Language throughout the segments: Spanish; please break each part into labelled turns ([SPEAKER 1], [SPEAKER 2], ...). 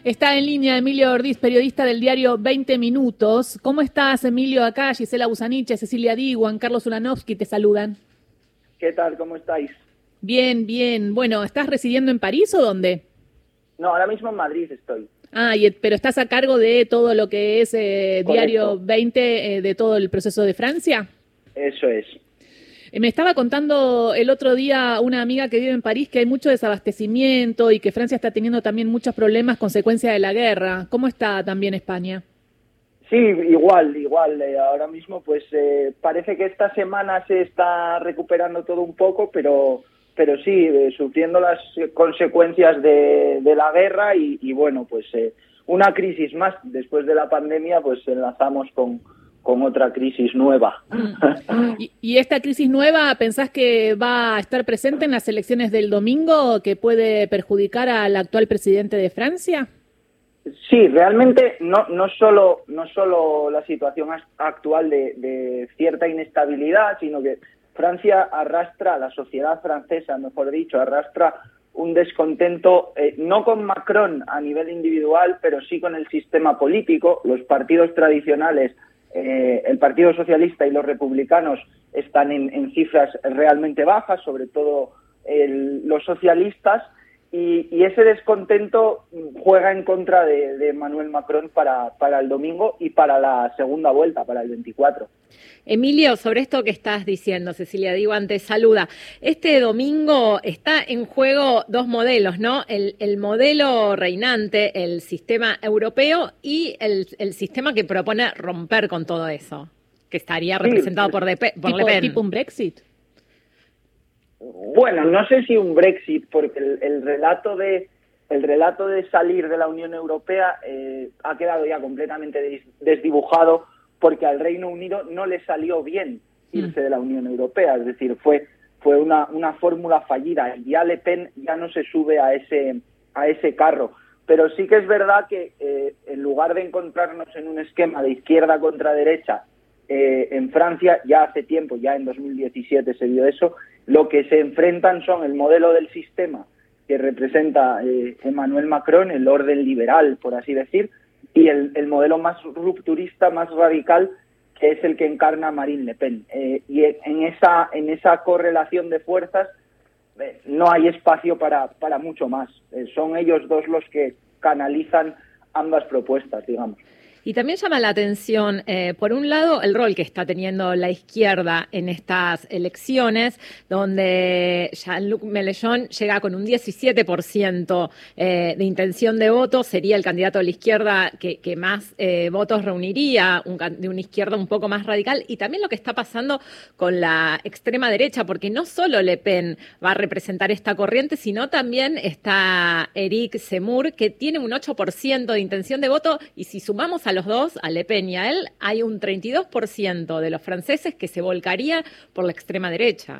[SPEAKER 1] Está en línea Emilio Ordiz, periodista del diario 20 Minutos. ¿Cómo estás, Emilio? Acá Gisela Busaniche, Cecilia Di, Juan Carlos Ulanovsky te saludan.
[SPEAKER 2] ¿Qué tal? ¿Cómo estáis?
[SPEAKER 1] Bien, bien. Bueno, ¿estás residiendo en París o dónde?
[SPEAKER 2] No, ahora mismo en Madrid estoy.
[SPEAKER 1] Pero estás a cargo de todo lo que es Diario 20, de todo el proceso de Francia.
[SPEAKER 2] Eso es.
[SPEAKER 1] Me estaba contando el otro día una amiga que vive en París que hay mucho desabastecimiento y que Francia está teniendo también muchos problemas consecuencia de la guerra. ¿Cómo está también España?
[SPEAKER 2] Sí, igual. Ahora mismo pues parece que esta semana se está recuperando todo un poco, pero sí, sufriendo las consecuencias de la guerra y bueno, pues una crisis más. Después de la pandemia pues enlazamos con otra crisis nueva.
[SPEAKER 1] ¿Y esta crisis nueva pensás que va a estar presente en las elecciones del domingo, que puede perjudicar al actual presidente de Francia?
[SPEAKER 2] Sí, realmente no solo la situación actual de cierta inestabilidad, sino que Francia arrastra, la sociedad francesa, mejor dicho, arrastra un descontento, no con Macron a nivel individual, pero sí con el sistema político. Los partidos tradicionales, el Partido Socialista y los republicanos, están en cifras realmente bajas, sobre todo los socialistas, y ese descontento juega en contra de Emmanuel Macron para el domingo y para la segunda vuelta, para el 24.
[SPEAKER 3] Emilio, sobre esto que estás diciendo, Cecilia Digo, antes saluda. Este domingo está en juego dos modelos, ¿no? El modelo reinante, el sistema europeo y el sistema que propone romper con todo eso, que estaría representado por Le Pen.
[SPEAKER 1] ¿Tipo un Brexit?
[SPEAKER 2] Bueno, no sé si un Brexit, porque el relato de salir de la Unión Europea ha quedado ya completamente desdibujado, porque al Reino Unido no le salió bien irse de la Unión Europea, es decir, fue una fórmula fallida, y ya Le Pen ya no se sube a ese carro. Pero sí que es verdad que en lugar de encontrarnos en un esquema de izquierda contra derecha en Francia, ya hace tiempo, ya en 2017 se vio eso, lo que se enfrentan son el modelo del sistema que representa Emmanuel Macron, el orden liberal, por así decir, y el modelo más rupturista, más radical, que es el que encarna Marine Le Pen. Y en esa correlación de fuerzas no hay espacio para mucho más. Son ellos dos los que canalizan ambas propuestas, digamos.
[SPEAKER 3] Y también llama la atención, por un lado, el rol que está teniendo la izquierda en estas elecciones, donde Jean-Luc Mélenchon llega con un 17% de intención de voto, sería el candidato de la izquierda que más votos reuniría, de una izquierda un poco más radical, y también lo que está pasando con la extrema derecha, porque no solo Le Pen va a representar esta corriente, sino también está Éric Zemmour, que tiene un 8% de intención de voto, y si sumamos a los dos, a Le Pen y a él, hay un 32% de los franceses que se volcaría por la extrema derecha.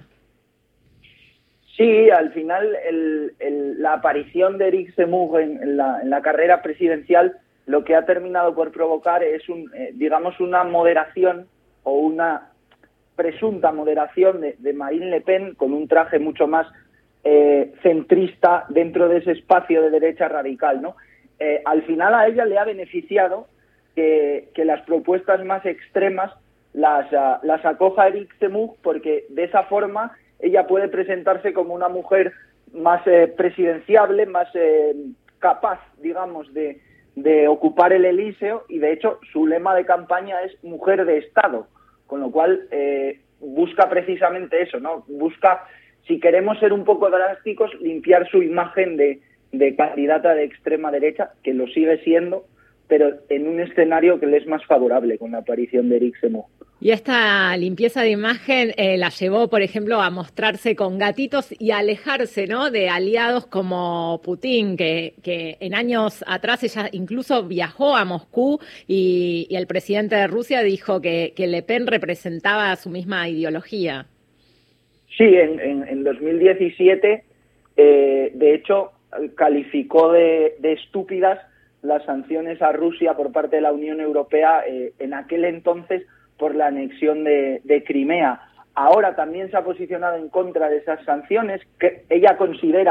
[SPEAKER 2] Sí, al final la aparición de Éric Zemmour en la carrera presidencial lo que ha terminado por provocar es una moderación o una presunta moderación de Marine Le Pen, con un traje mucho más centrista dentro de ese espacio de derecha radical, ¿no? Al final a ella le ha beneficiado que las propuestas más extremas las acoja Éric Zemmour, porque de esa forma ella puede presentarse como una mujer más presidenciable, más capaz, digamos, de ocupar el Elíseo, y de hecho su lema de campaña es mujer de Estado, con lo cual busca precisamente eso, ¿no? Busca, si queremos ser un poco drásticos, limpiar su imagen de candidata de extrema derecha, que lo sigue siendo, pero en un escenario que le es más favorable con la aparición de Éric Zemmour.
[SPEAKER 3] Y esta limpieza de imagen la llevó, por ejemplo, a mostrarse con gatitos y a alejarse, ¿no?, de aliados como Putin, que en años atrás ella incluso viajó a Moscú y el presidente de Rusia dijo que Le Pen representaba su misma ideología.
[SPEAKER 2] Sí, en 2017, de hecho, calificó de estúpidas las sanciones a Rusia por parte de la Unión Europea en aquel entonces por la anexión de Crimea. Ahora también se ha posicionado en contra de esas sanciones, que ella considera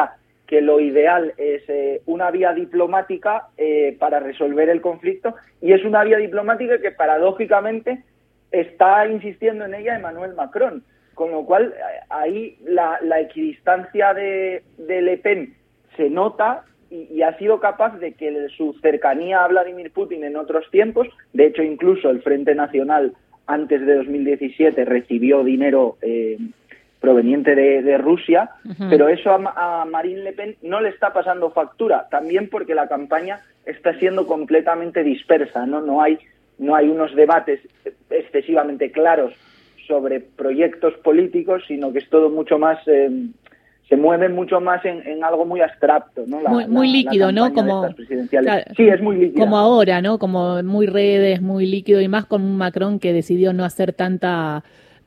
[SPEAKER 2] que lo ideal es una vía diplomática para resolver el conflicto, y es una vía diplomática que paradójicamente está insistiendo en ella Emmanuel Macron, con lo cual ahí la equidistancia de Le Pen se nota, y ha sido capaz de que su cercanía a Vladimir Putin en otros tiempos, de hecho incluso el Frente Nacional antes de 2017 recibió dinero proveniente de Rusia, pero eso a Marine Le Pen no le está pasando factura, también porque la campaña está siendo completamente dispersa, no hay unos debates excesivamente claros sobre proyectos políticos, sino que es todo mucho más, se mueve mucho más en algo muy abstracto, ¿no?
[SPEAKER 1] Muy líquido, ¿no?
[SPEAKER 2] Como claro, sí, es muy líquido.
[SPEAKER 1] Como ahora, ¿no? Como muy redes, muy líquido, y más con un Macron que decidió no hacer tanta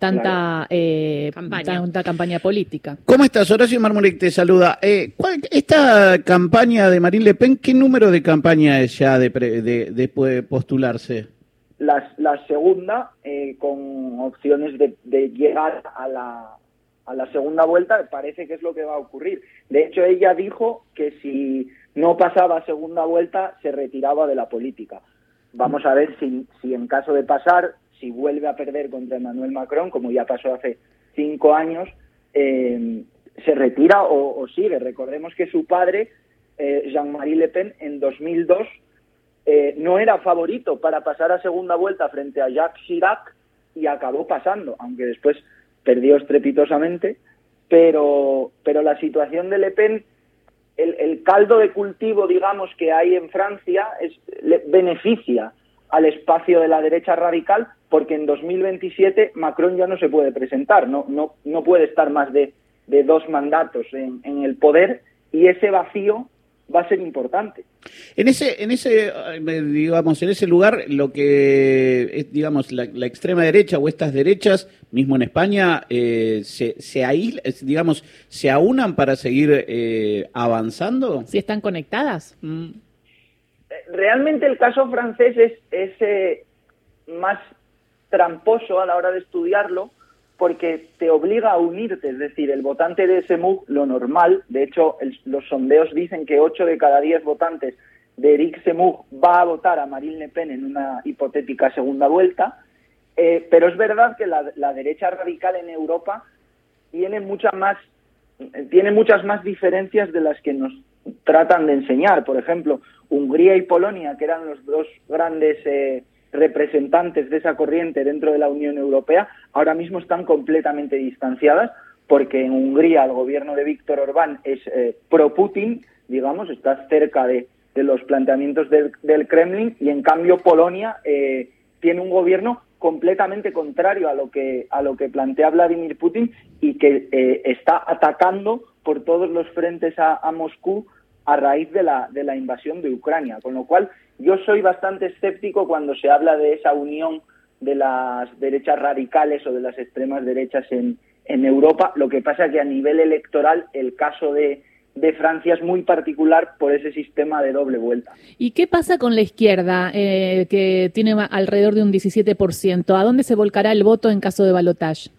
[SPEAKER 1] campaña política.
[SPEAKER 4] ¿Cómo estás? Horacio Marmurek te saluda. Esta campaña de Marine Le Pen, ¿qué número de campaña es ya después de postularse?
[SPEAKER 2] La segunda, con opciones de llegar a la segunda vuelta, parece que es lo que va a ocurrir. De hecho, ella dijo que si no pasaba a segunda vuelta, se retiraba de la política. Vamos a ver si en caso de pasar, si vuelve a perder contra Emmanuel Macron, como ya pasó hace 5 años, se retira o sigue. Recordemos que su padre, Jean-Marie Le Pen, en 2002, no era favorito para pasar a segunda vuelta frente a Jacques Chirac, y acabó pasando, aunque después perdió estrepitosamente, pero la situación de Le Pen, el caldo de cultivo, digamos, que hay en Francia, beneficia al espacio de la derecha radical, porque en 2027 Macron ya no se puede presentar, no puede estar más de 2 mandatos en el poder, y ese vacío va a ser importante.
[SPEAKER 4] En ese lugar, lo que es, digamos, la extrema derecha o estas derechas, mismo en España, se aunan para seguir avanzando.
[SPEAKER 1] ¿Sí están conectadas?
[SPEAKER 2] Realmente el caso francés es más tramposo a la hora de estudiarlo, porque te obliga a unirte, es decir, el votante de Zemmour, lo normal, de hecho los sondeos dicen que 8 de cada 10 votantes de Eric Zemmour va a votar a Marine Le Pen en una hipotética segunda vuelta, pero es verdad que la derecha radical en Europa tiene muchas más diferencias de las que nos tratan de enseñar. Por ejemplo, Hungría y Polonia, que eran los 2 grandes representantes de esa corriente dentro de la Unión Europea, ahora mismo están completamente distanciadas, porque en Hungría el gobierno de Víctor Orbán es pro-Putin, digamos, está cerca de los planteamientos del Kremlin, y en cambio Polonia tiene un gobierno completamente contrario a lo que plantea Vladimir Putin, y que está atacando por todos los frentes a Moscú a raíz de la invasión de Ucrania, con lo cual yo soy bastante escéptico cuando se habla de esa unión de las derechas radicales o de las extremas derechas en Europa. Lo que pasa es que a nivel electoral el caso de Francia es muy particular por ese sistema de doble vuelta.
[SPEAKER 1] ¿Y qué pasa con la izquierda, que tiene alrededor de un 17%? ¿A dónde se volcará el voto en caso de balotaje?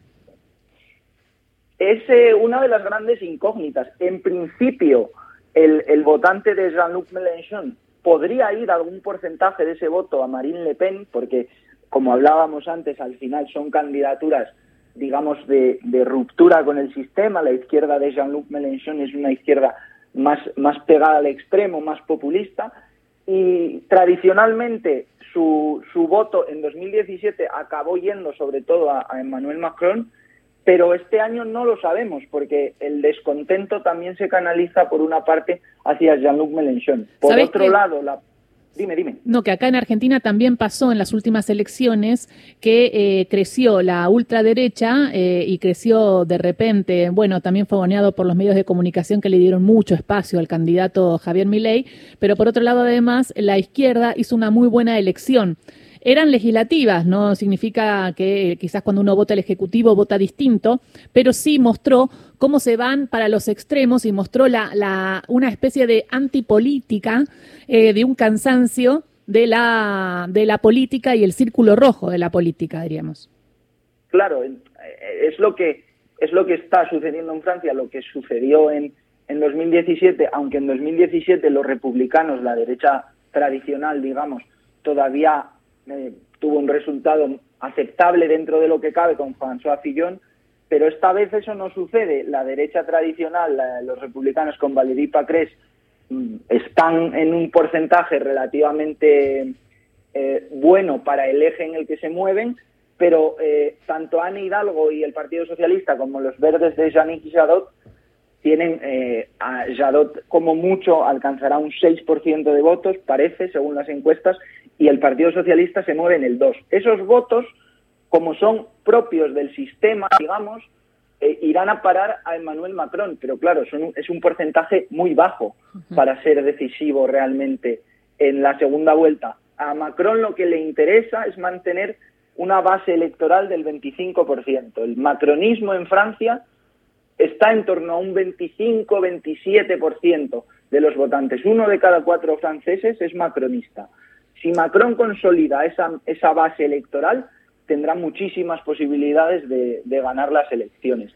[SPEAKER 2] Es una de las grandes incógnitas. En principio, el votante de Jean-Luc Mélenchon podría ir algún porcentaje de ese voto a Marine Le Pen, porque, como hablábamos antes, al final son candidaturas, digamos, de ruptura con el sistema. La izquierda de Jean-Luc Mélenchon es una izquierda más pegada al extremo, más populista, y tradicionalmente su voto en 2017 acabó yendo sobre todo a Emmanuel Macron, pero este año no lo sabemos, porque el descontento también se canaliza por una parte hacia Jean-Luc Mélenchon. Por otro lado, Dime.
[SPEAKER 1] No, que acá en Argentina también pasó en las últimas elecciones que creció la ultraderecha y creció de repente, bueno, también fogoneado por los medios de comunicación que le dieron mucho espacio al candidato Javier Milei, pero por otro lado además la izquierda hizo una muy buena elección. Eran legislativas, no significa que quizás cuando uno vota el Ejecutivo vota distinto, pero sí mostró cómo se van para los extremos y mostró una especie de antipolítica, de un cansancio de la política y el círculo rojo de la política, diríamos.
[SPEAKER 2] Claro, es lo que está sucediendo en Francia, lo que sucedió en en 2017, aunque en 2017 los republicanos, la derecha tradicional, digamos, todavía tuvo un resultado aceptable dentro de lo que cabe con François Fillon, pero esta vez eso no sucede. La derecha tradicional, los republicanos con Valérie Pécresse, están en un porcentaje relativamente bueno para el eje en el que se mueven, pero tanto Anne Hidalgo y el Partido Socialista como los verdes de Yannick Jadot tienen a Jadot como mucho alcanzará un 6% de votos, parece, según las encuestas, y el Partido Socialista se mueve en el 2%. Esos votos, como son propios del sistema, digamos, irán a parar a Emmanuel Macron, pero claro, es un porcentaje muy bajo para ser decisivo realmente en la segunda vuelta. A Macron lo que le interesa es mantener una base electoral del 25%. El macronismo en Francia está en torno a un 25-27% de los votantes. 1 de cada 4 franceses es macronista. Si Macron consolida esa base electoral, tendrá muchísimas posibilidades de ganar las elecciones.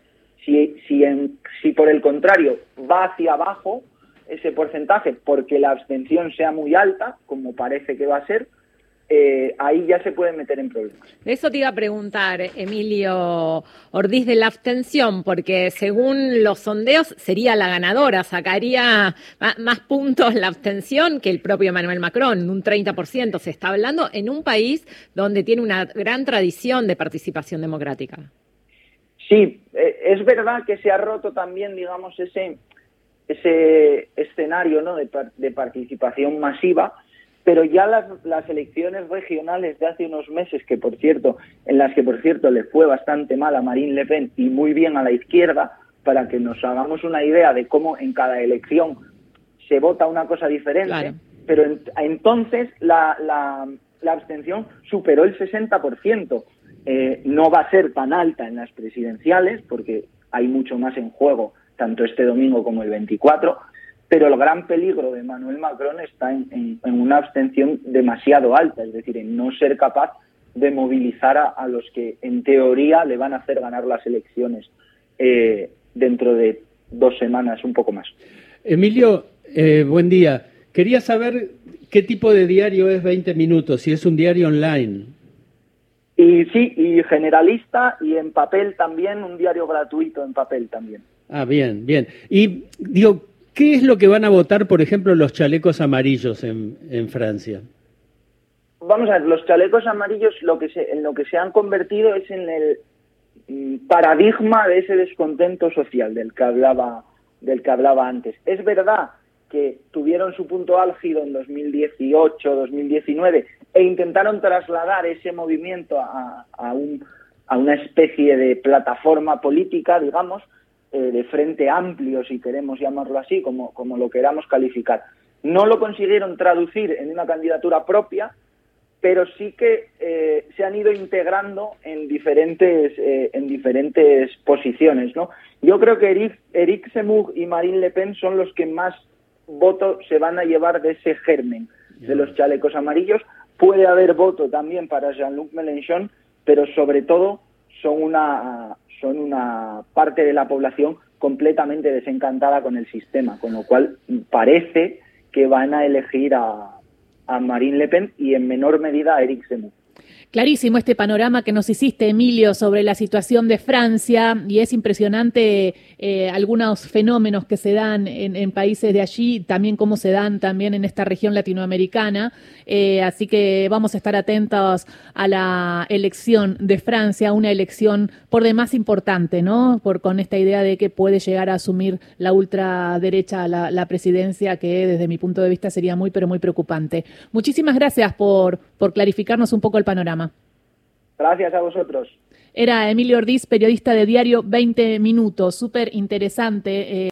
[SPEAKER 2] Si por el contrario va hacia abajo ese porcentaje porque la abstención sea muy alta, como parece que va a ser, ahí ya se puede meter en problemas.
[SPEAKER 3] De eso te iba a preguntar, Emilio Ordiz, de la abstención, porque según los sondeos sería la ganadora, sacaría más puntos la abstención que el propio Emmanuel Macron, un 30%. Se está hablando en un país donde tiene una gran tradición de participación democrática. Sí, es verdad que se ha roto también, digamos, ese escenario, ¿no?, de participación masiva, pero ya las elecciones regionales de hace unos meses, en las que por cierto le fue bastante mal a Marine Le Pen y muy bien a la izquierda, para que nos hagamos una idea de cómo en cada elección se vota una cosa diferente, claro. Pero entonces la abstención superó el 60%. No va a ser tan alta en las presidenciales, porque hay mucho más en juego, tanto este domingo como el 24, pero el gran peligro de Emmanuel Macron está en una abstención demasiado alta, es decir, en no ser capaz de movilizar a los que en teoría le van a hacer ganar las elecciones dentro de 2 semanas, un poco más.
[SPEAKER 5] Emilio, buen día. Quería saber qué tipo de diario es 20 Minutos, si es un diario online.
[SPEAKER 2] Y sí, y generalista, y en papel también, un diario gratuito en papel también.
[SPEAKER 5] Ah, bien, bien. Y digo, ¿qué es lo que van a votar, por ejemplo, los chalecos amarillos en Francia?
[SPEAKER 2] Vamos a ver, los chalecos amarillos en lo que se han convertido es en el paradigma de ese descontento social del que hablaba antes. Es verdad que tuvieron su punto álgido en 2018, 2019 e intentaron trasladar ese movimiento a una especie de plataforma política, digamos, de frente amplio, si queremos llamarlo así, como lo queramos calificar. No lo consiguieron traducir en una candidatura propia, pero sí que se han ido integrando en diferentes posiciones, ¿no? Yo creo que Éric Zemmour y Marine Le Pen son los que más votos se van a llevar de ese germen de los chalecos amarillos. Puede haber voto también para Jean-Luc Mélenchon, pero sobre todo son una parte de la población completamente desencantada con el sistema, con lo cual parece que van a elegir a Marine Le Pen y en menor medida a Éric Zemmour.
[SPEAKER 1] Clarísimo este panorama que nos hiciste, Emilio, sobre la situación de Francia, y es impresionante algunos fenómenos que se dan en países de allí, también cómo se dan también en esta región latinoamericana, así que vamos a estar atentos a la elección de Francia, una elección por demás importante, ¿no? Con esta idea de que puede llegar a asumir la ultraderecha la presidencia, que desde mi punto de vista sería muy, pero muy preocupante. Muchísimas gracias por clarificarnos un poco el panorama.
[SPEAKER 2] Gracias a vosotros.
[SPEAKER 1] Era Emilio Ordiz, periodista de Diario 20 Minutos, súper interesante.